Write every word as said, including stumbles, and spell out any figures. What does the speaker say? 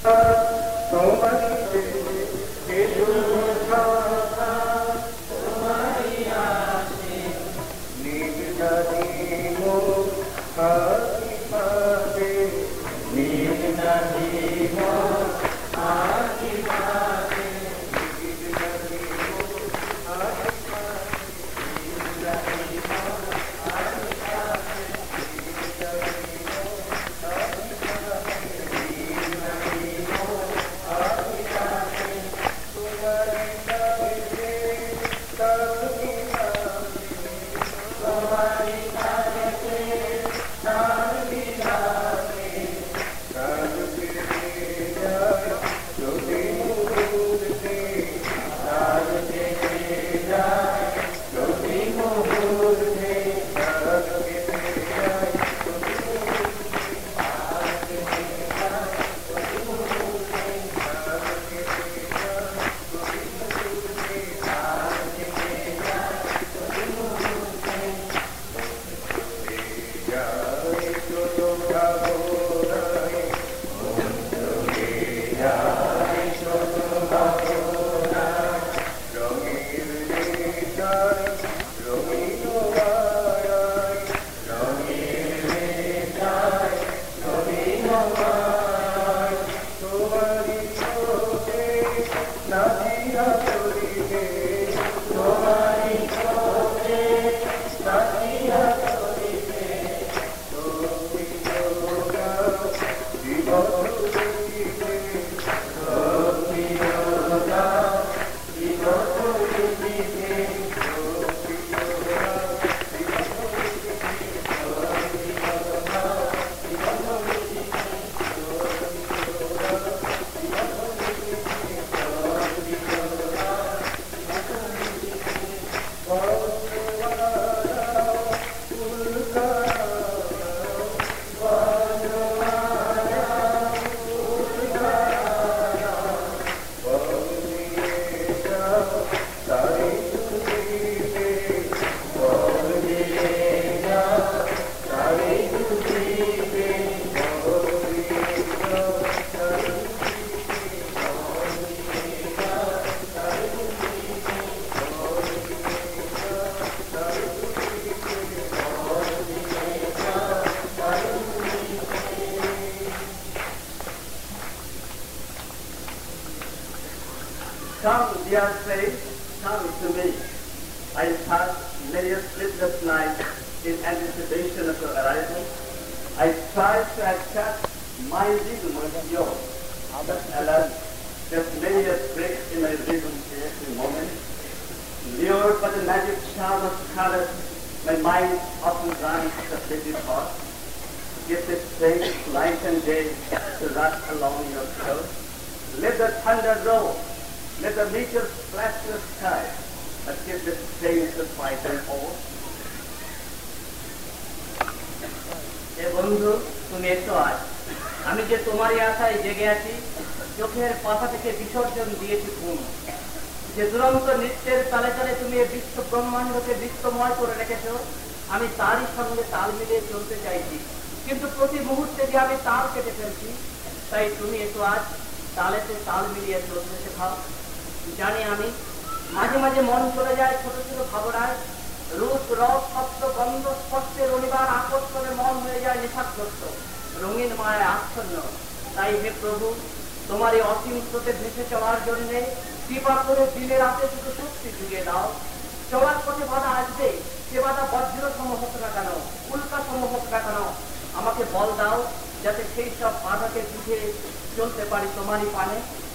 Come, dear friends, come to me. I passed many a sleepless night in anticipation of your arrival. I tried to accept my rhythm with yours. But alas, there's many a break in my rhythm every moment. Lured by the magic charm of colors, my mind often runs the busy thought. Give this strange light and day to rush along your throat. Let the thunder roll. Let the meteors flash the sky, but give this change to fight and all. এ বন্ধু তুমি এসো আজ আমি যে তোমারই আশায় জেগে আছি চোখের পাতা থেকে বিসর্জন দিয়েছি ঘুম যে দুরন্ত নৃত্যের তালে তালে তুমি এই বিশ্ব ব্রহ্মাণ্ডকে বিশ্বময় করে রেখেছো আমি তারই সঙ্গে তাল মিলিয়ে চলতে চাইছি কিন্তু প্রতি মুহূর্তে যে আমি তাল কেটে ফেলছি তাই তুমি এসো আজ তালেতে তাল মিলিয়ে চলতে শেখাও জানি আমি মাঝে মাঝে মন চলে যায় ছোট ছোট ভাবনায় রূপ রস শব্দ গন্ধ স্পর্শের অনিবার আকর্ষণে মন হয়ে যায় নেশাগ্রস্ত রঙিন মায়ায় আচ্ছন্ন তাই হে প্রভু তোমার এই অসীম স্রোতে ভেসে চলার জন্যে কৃপা করে দিনে রাতে শুধু শক্তি জুগিয়ে দাও চলার পথে বাধা আসবে সে বাধা বজ্র সম হোক না কেন উল্কা সম হোক না কেন আমাকে বল দাও যাতে সেই সব বাধাকে বুঝে চলতে পারি তোমারই পানে